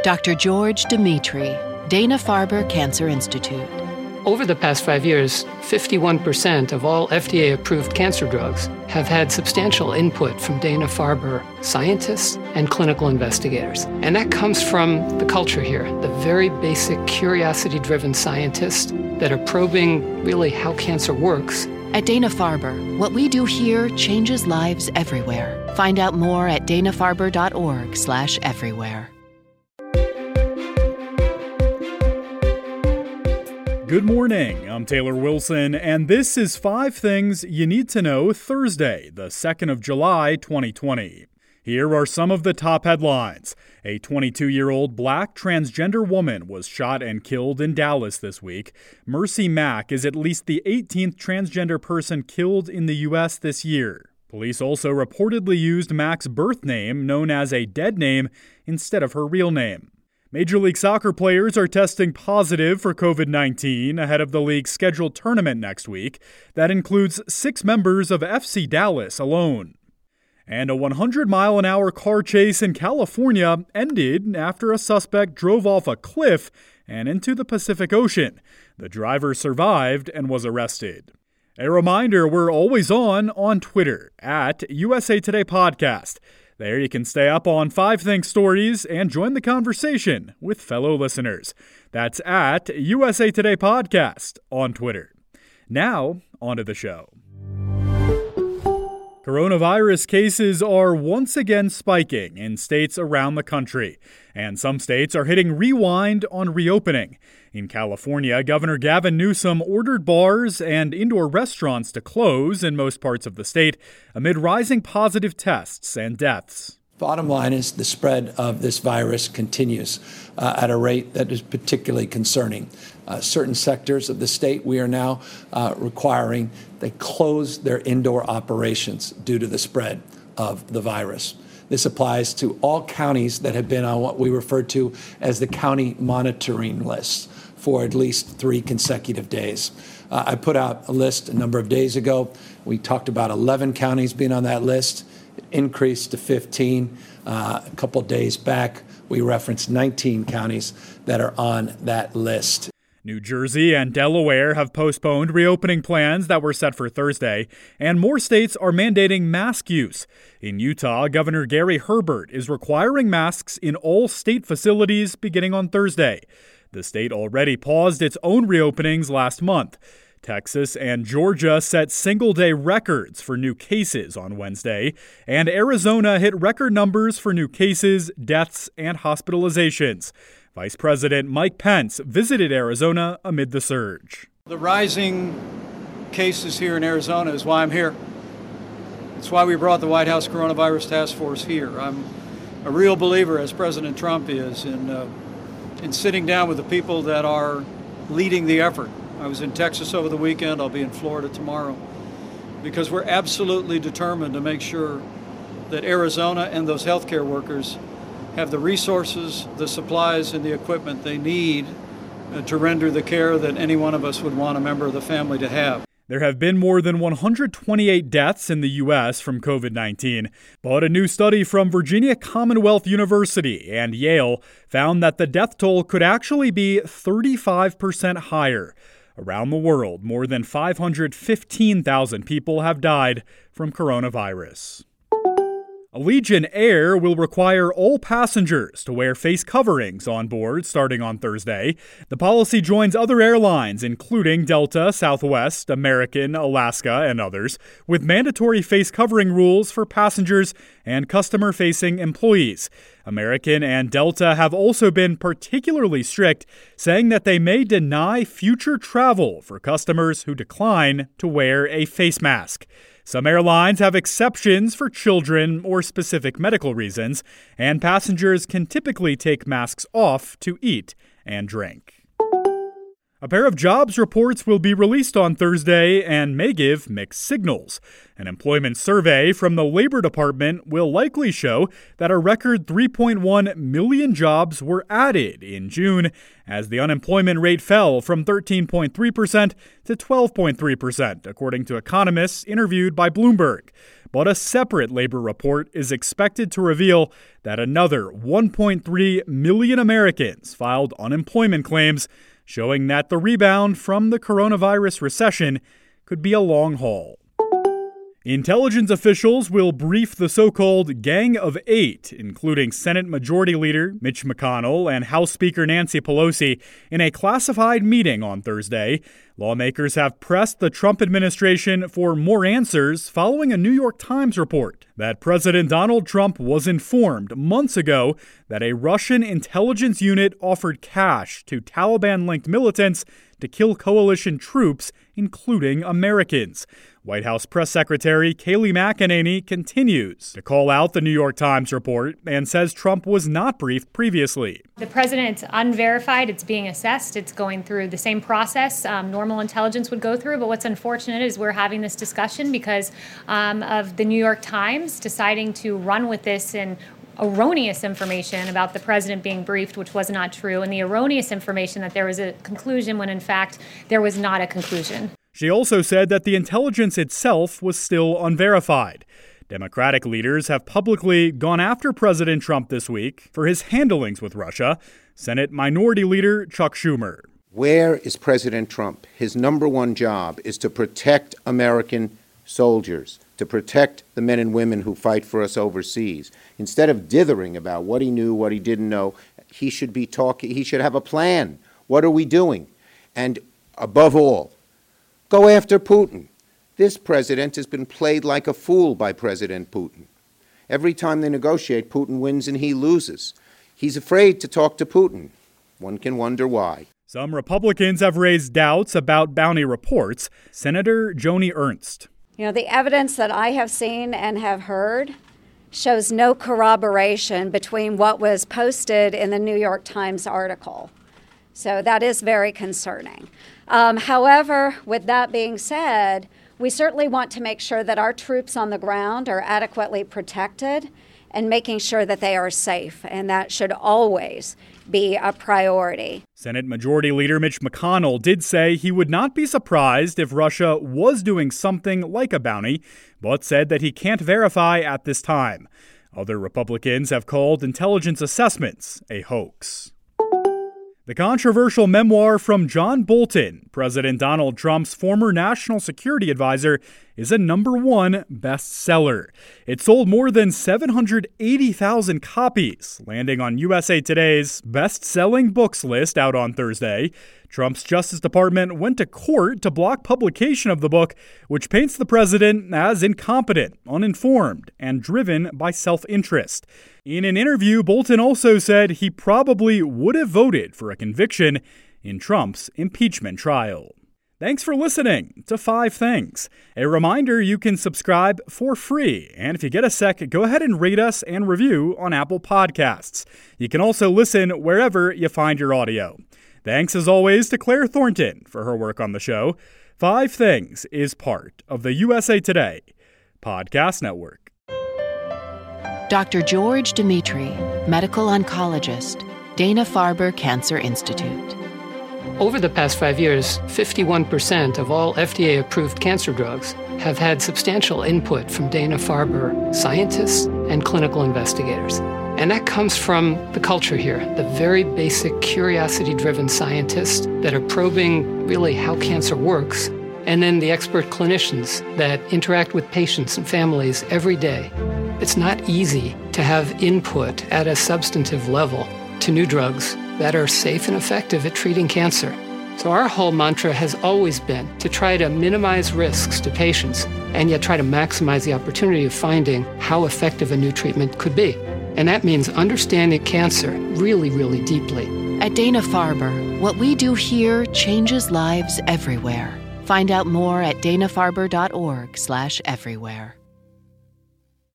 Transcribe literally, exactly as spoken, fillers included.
Doctor George Dimitri, Dana-Farber Cancer Institute. Over the past five years, fifty-one percent of all F D A-approved cancer drugs have had substantial input from Dana-Farber scientists and clinical investigators. And that comes from the culture here, the very basic curiosity-driven scientists that are probing really how cancer works. At Dana-Farber, what we do here changes lives everywhere. Find out more at dana farber dot org slash everywhere. Good morning, I'm Taylor Wilson, and this is five Things You Need to Know Thursday, the second of July, twenty twenty. Here are some of the top headlines. A twenty-two-year-old black transgender woman was shot and killed in Dallas this week. Mercy Mack is at least the eighteenth transgender person killed in the U S this year. Police also reportedly used Mack's birth name, known as a dead name, instead of her real name. Major League Soccer players are testing positive for covid nineteen ahead of the league's scheduled tournament next week. That includes six members of F C Dallas alone. And a one hundred mile an hour car chase in California ended after a suspect drove off a cliff and into the Pacific Ocean. The driver survived and was arrested. A reminder, we're always on on Twitter, at U S A Today Podcast. There you can stay up on Five Things stories and join the conversation with fellow listeners. That's at U S A Today Podcast on Twitter. Now, on to the show. Coronavirus cases are once again spiking in states around the country, and some states are hitting rewind on reopening. In California, Governor Gavin Newsom ordered bars and indoor restaurants to close in most parts of the state amid rising positive tests and deaths. Bottom line is the spread of this virus continues uh, at a rate that is particularly concerning. Uh, certain sectors of the state, we are now uh, requiring they close their indoor operations due to the spread of the virus. This applies to all counties that have been on what we refer to as the county monitoring list for at least three consecutive days. Uh, I put out a list a number of days ago. We talked about eleven counties being on that list. It increased to fifteen. Uh, a couple days back, we referenced nineteen counties that are on that list. New Jersey and Delaware have postponed reopening plans that were set for Thursday, and more states are mandating mask use. In Utah, Governor Gary Herbert is requiring masks in all state facilities beginning on Thursday. The state already paused its own reopenings last month. Texas and Georgia set single-day records for new cases on Wednesday, and Arizona hit record numbers for new cases, deaths, and hospitalizations. Vice President Mike Pence visited Arizona amid the surge. The rising cases here in Arizona is why I'm here. It's why we brought the White House Coronavirus Task Force here. I'm a real believer, as President Trump is, in, uh, in sitting down with the people that are leading the effort. I was in Texas over the weekend. I'll be in Florida tomorrow, because we're absolutely determined to make sure that Arizona and those healthcare workers have the resources, the supplies, and the equipment they need uh, to render the care that any one of us would want a member of the family to have. There have been more than one hundred twenty-eight deaths in the U S from covid nineteen, but a new study from Virginia Commonwealth University and Yale found that the death toll could actually be thirty-five percent higher. Around the world, more than five hundred fifteen thousand people have died from coronavirus. Allegiant Air will require all passengers to wear face coverings on board starting on Thursday. The policy joins other airlines, including Delta, Southwest, American, Alaska, and others, with mandatory face covering rules for passengers and customer-facing employees. American and Delta have also been particularly strict, saying that they may deny future travel for customers who decline to wear a face mask. Some airlines have exceptions for children or specific medical reasons, and passengers can typically take masks off to eat and drink. A pair of jobs reports will be released on Thursday and may give mixed signals. An employment survey from the Labor Department will likely show that a record three point one million jobs were added in June, as the unemployment rate fell from thirteen point three percent to twelve point three percent, according to economists interviewed by Bloomberg. But a separate labor report is expected to reveal that another one point three million Americans filed unemployment claims, showing that the rebound from the coronavirus recession could be a long haul. Intelligence officials will brief the so-called Gang of Eight, including Senate Majority Leader Mitch McConnell and House Speaker Nancy Pelosi, in a classified meeting on Thursday. Lawmakers have pressed the Trump administration for more answers following a New York Times report that President Donald Trump was informed months ago that a Russian intelligence unit offered cash to Taliban-linked militants to kill coalition troops, including Americans. White House Press Secretary Kayleigh McEnany continues to call out the New York Times report and says Trump was not briefed previously. The president's unverified. It's being assessed. It's going through the same process um, normal intelligence would go through. But what's unfortunate is we're having this discussion because um, of the New York Times deciding to run with this and erroneous information about the president being briefed, which was not true, and the erroneous information that there was a conclusion when, in fact, there was not a conclusion. She also said that the intelligence itself was still unverified. Democratic leaders have publicly gone after President Trump this week for his handlings with Russia. Senate Minority Leader Chuck Schumer. Where is President Trump? His number one job is to protect American soldiers, to protect the men and women who fight for us overseas. Instead of dithering about what he knew, what he didn't know, he should be talking, he should have a plan. What are we doing? And above all, go after Putin. This president has been played like a fool by President Putin. Every time they negotiate, Putin wins and he loses. He's afraid to talk to Putin. One can wonder why. Some Republicans have raised doubts about bounty reports. Senator Joni Ernst. You know, the evidence that I have seen and have heard shows no corroboration between what was posted in the New York Times article. So that is very concerning. Um, however, with that being said, we certainly want to make sure that our troops on the ground are adequately protected and making sure that they are safe, and that should always be a priority. Senate Majority Leader Mitch McConnell did say he would not be surprised if Russia was doing something like a bounty, but said that he can't verify at this time. Other Republicans have called intelligence assessments a hoax. The controversial memoir from John Bolton, President Donald Trump's former national security advisor, is a number one bestseller. It sold more than seven hundred eighty thousand copies, landing on U S A Today's best-selling books list out on Thursday. Trump's Justice Department went to court to block publication of the book, which paints the president as incompetent, uninformed, and driven by self-interest. In an interview, Bolton also said he probably would have voted for a conviction in Trump's impeachment trial. Thanks for listening to Five Things. A reminder, you can subscribe for free. And if you get a sec, go ahead and rate us and review on Apple Podcasts. You can also listen wherever you find your audio. Thanks, as always, to Claire Thornton for her work on the show. Five Things is part of the U S A Today Podcast Network. Doctor George Dimitri, medical oncologist, Dana-Farber Cancer Institute. Over the past five years, fifty-one percent of all F D A-approved cancer drugs have had substantial input from Dana-Farber scientists and clinical investigators. And that comes from the culture here, the very basic curiosity-driven scientists that are probing really how cancer works, and then the expert clinicians that interact with patients and families every day. It's not easy to have input at a substantive level to new drugs that are safe and effective at treating cancer. So our whole mantra has always been to try to minimize risks to patients and yet try to maximize the opportunity of finding how effective a new treatment could be. And that means understanding cancer really, really deeply. At Dana-Farber, what we do here changes lives everywhere. Find out more at dana farber dot org slash everywhere.